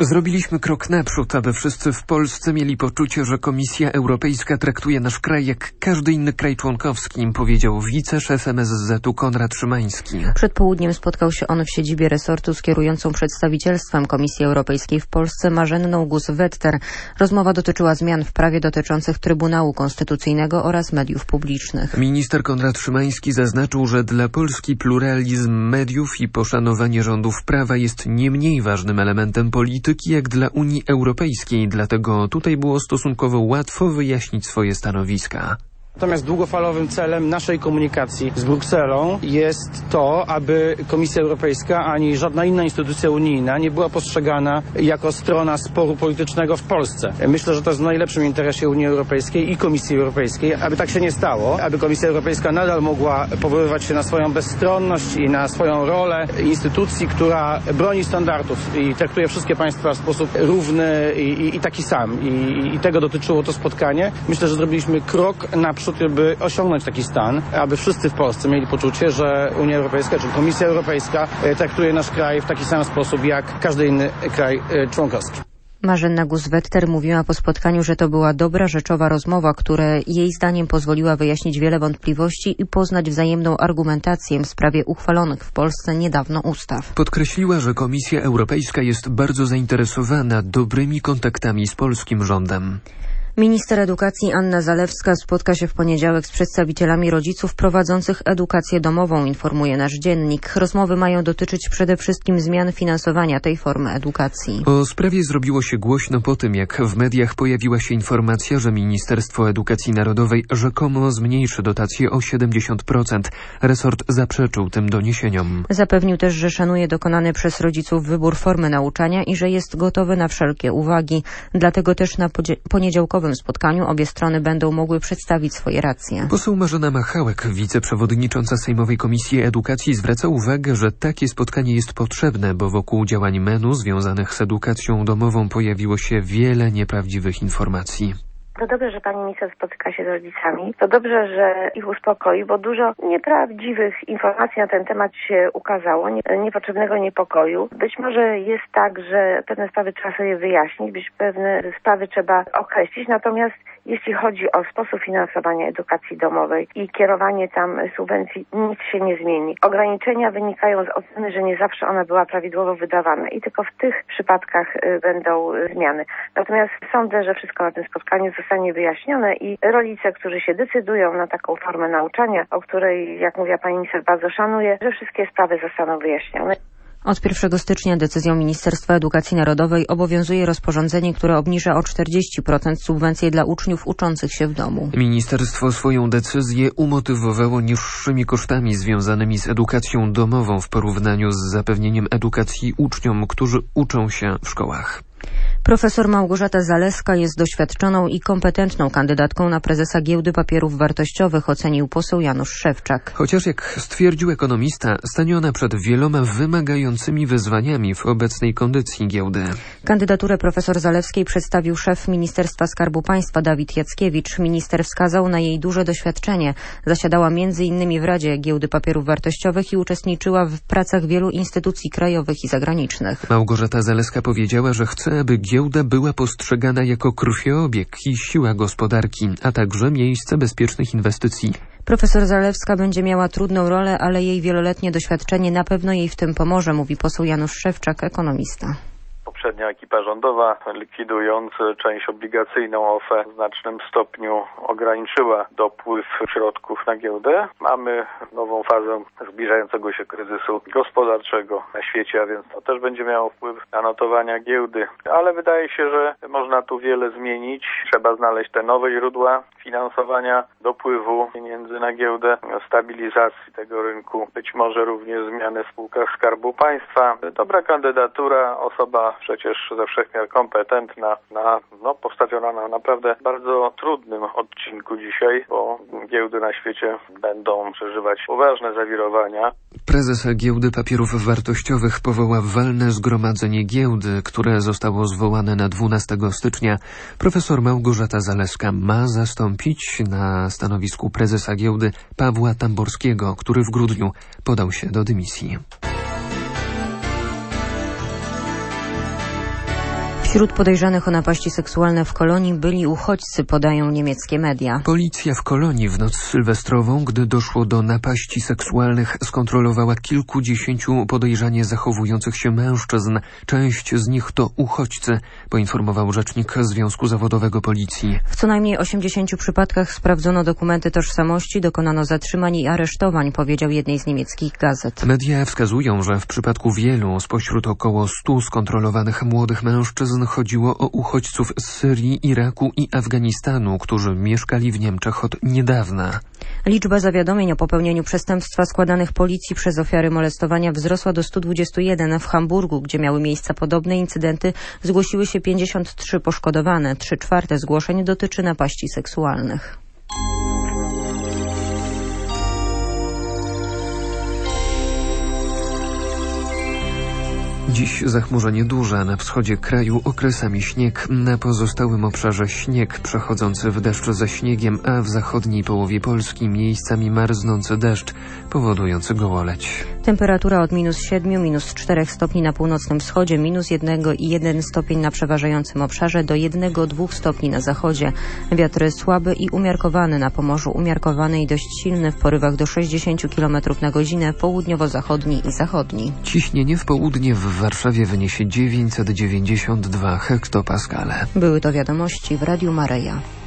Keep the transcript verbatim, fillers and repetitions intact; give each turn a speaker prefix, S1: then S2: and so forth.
S1: Zrobiliśmy krok naprzód, aby wszyscy w Polsce mieli poczucie, że Komisja Europejska traktuje nasz kraj jak każdy inny kraj członkowski, powiedział wiceszef M S Z-u Konrad Szymański.
S2: Przed południem spotkał się on w siedzibie resortu z kierującą przedstawicielstwem Komisji Europejskiej w Polsce Marzenną Gus-Wetter. Rozmowa dotyczyła zmian w prawie dotyczących Trybunału Konstytucyjnego oraz mediów publicznych.
S1: Minister Konrad Szymański zaznaczył, że dla Polski pluralizm mediów i poszanowanie rządów prawa jest nie mniej ważnym elementem polityki jak dla Unii Europejskiej, dlatego tutaj było stosunkowo łatwo wyjaśnić swoje stanowiska.
S3: Natomiast długofalowym celem naszej komunikacji z Brukselą jest to, aby Komisja Europejska ani żadna inna instytucja unijna nie była postrzegana jako strona sporu politycznego w Polsce. Myślę, że to jest w najlepszym interesie Unii Europejskiej i Komisji Europejskiej, aby tak się nie stało, aby Komisja Europejska nadal mogła powoływać się na swoją bezstronność i na swoją rolę instytucji, która broni standardów i traktuje wszystkie państwa w sposób równy i, i, i taki sam. I, I tego dotyczyło to spotkanie. Myślę, że zrobiliśmy krok naprzód, by osiągnąć taki stan, aby wszyscy w Polsce mieli poczucie, że Unia Europejska czy Komisja Europejska traktuje nasz kraj w taki sam sposób jak każdy inny kraj członkowski.
S2: Marzenna Gus-Wetter mówiła po spotkaniu, że to była dobra, rzeczowa rozmowa, która jej zdaniem pozwoliła wyjaśnić wiele wątpliwości i poznać wzajemną argumentację w sprawie uchwalonych w Polsce niedawno ustaw.
S1: Podkreśliła, że Komisja Europejska jest bardzo zainteresowana dobrymi kontaktami z polskim rządem.
S2: Minister edukacji Anna Zalewska spotka się w poniedziałek z przedstawicielami rodziców prowadzących edukację domową, informuje nasz dziennik. Rozmowy mają dotyczyć przede wszystkim zmian finansowania tej formy edukacji.
S1: O sprawie zrobiło się głośno po tym, jak w mediach pojawiła się informacja, że Ministerstwo Edukacji Narodowej rzekomo zmniejszy dotacje o siedemdziesiąt procent. Resort zaprzeczył tym doniesieniom.
S2: Zapewnił też, że szanuje dokonany przez rodziców wybór formy nauczania i że jest gotowy na wszelkie uwagi. Dlatego też na poniedziałkowym W spotkaniu obie strony będą mogły przedstawić swoje racje.
S1: Poseł Marzena Machałek, wiceprzewodnicząca Sejmowej Komisji Edukacji, zwraca uwagę, że takie spotkanie jest potrzebne, bo wokół działań M E N-u związanych z edukacją domową pojawiło się wiele nieprawdziwych informacji.
S4: To dobrze, że pani minister spotyka się z rodzicami. To dobrze, że ich uspokoi, bo dużo nieprawdziwych informacji na ten temat się ukazało, niepotrzebnego niepokoju. Być może jest tak, że pewne sprawy trzeba sobie wyjaśnić, być pewne sprawy trzeba określić, natomiast jeśli chodzi o sposób finansowania edukacji domowej i kierowanie tam subwencji, nic się nie zmieni. Ograniczenia wynikają z oceny, że nie zawsze ona była prawidłowo wydawana i tylko w tych przypadkach będą zmiany. Natomiast sądzę, że wszystko na tym spotkaniu zostanie wyjaśnione i rodzice, którzy się decydują na taką formę nauczania, o której, jak mówiła pani minister, bardzo szanuję, że wszystkie sprawy zostaną wyjaśnione.
S2: Od pierwszego stycznia decyzją Ministerstwa Edukacji Narodowej obowiązuje rozporządzenie, które obniża o czterdzieści procent subwencje dla uczniów uczących się w domu.
S1: Ministerstwo swoją decyzję umotywowało niższymi kosztami związanymi z edukacją domową w porównaniu z zapewnieniem edukacji uczniom, którzy uczą się w szkołach.
S2: Profesor Małgorzata Zaleska jest doświadczoną i kompetentną kandydatką na prezesa Giełdy Papierów Wartościowych, ocenił poseł Janusz Szewczak.
S1: Chociaż, jak stwierdził ekonomista, stanie ona przed wieloma wymagającymi wyzwaniami w obecnej kondycji giełdy.
S2: Kandydaturę profesor Zalewskiej przedstawił szef Ministerstwa Skarbu Państwa Dawid Jackiewicz. Minister wskazał na jej duże doświadczenie. Zasiadała między innymi w Radzie Giełdy Papierów Wartościowych i uczestniczyła w pracach wielu instytucji krajowych i zagranicznych.
S1: Małgorzata Zaleska powiedziała, że chce, aby giełda była postrzegana jako krwiobieg i siła gospodarki, a także miejsce bezpiecznych inwestycji.
S2: Profesor Zalewska będzie miała trudną rolę, ale jej wieloletnie doświadczenie na pewno jej w tym pomoże, mówi poseł Janusz Szewczak, ekonomista.
S5: Poprzednia ekipa rządowa, likwidując część obligacyjną O F E, w znacznym stopniu ograniczyła dopływ środków na giełdę. Mamy nową fazę zbliżającego się kryzysu gospodarczego na świecie, a więc to też będzie miało wpływ na notowania giełdy. Ale wydaje się, że można tu wiele zmienić. Trzeba znaleźć te nowe źródła finansowania dopływu pieniędzy na giełdę, stabilizacji tego rynku, być może również zmiany w spółkach Skarbu Państwa. Dobra kandydatura, osoba przecież ze wszechmiar kompetentna, na, no, postawiona na naprawdę bardzo trudnym odcinku dzisiaj, bo giełdy na świecie będą przeżywać poważne zawirowania.
S1: Prezes Giełdy Papierów Wartościowych powoła walne zgromadzenie giełdy, które zostało zwołane na dwunastego stycznia. Profesor Małgorzata Zaleska ma zastąpić na stanowisku prezesa giełdy Pawła Tamborskiego, który w grudniu podał się do dymisji.
S2: Wśród podejrzanych o napaści seksualne w Kolonii byli uchodźcy, podają niemieckie media.
S1: Policja w Kolonii w noc sylwestrową, gdy doszło do napaści seksualnych, skontrolowała kilkudziesięciu podejrzanie zachowujących się mężczyzn. Część z nich to uchodźcy, poinformował rzecznik Związku Zawodowego Policji.
S2: W co najmniej osiemdziesięciu przypadkach sprawdzono dokumenty tożsamości, dokonano zatrzymań i aresztowań, powiedział jednej z niemieckich gazet.
S1: Media wskazują, że w przypadku wielu spośród około stu skontrolowanych młodych mężczyzn chodziło o uchodźców z Syrii, Iraku i Afganistanu, którzy mieszkali w Niemczech od niedawna.
S2: Liczba zawiadomień o popełnieniu przestępstwa składanych policji przez ofiary molestowania wzrosła do stu dwudziestu jeden. W Hamburgu, gdzie miały miejsce podobne incydenty, zgłosiły się pięćdziesiąt trzy poszkodowane. Trzy czwarte zgłoszeń dotyczy napaści seksualnych.
S1: Dziś zachmurzenie duże, na wschodzie kraju okresami śnieg, na pozostałym obszarze śnieg przechodzący w deszcz ze śniegiem, a w zachodniej połowie Polski miejscami marznący deszcz powodujący gołoleć.
S2: Temperatura od minus siedmiu, minus czterech stopni na północnym wschodzie, minus jednego i jeden stopień na przeważającym obszarze, do jednego dwóch stopni na zachodzie. Wiatry słaby i umiarkowany, na Pomorzu umiarkowany i dość silny w porywach do sześćdziesięciu kilometrów na godzinę, południowo-zachodni i zachodni.
S1: Ciśnienie w południe w Warszawie wyniesie dziewięćset dziewięćdziesiąt dwa hektopaskale.
S2: Były to wiadomości w Radiu Maryja.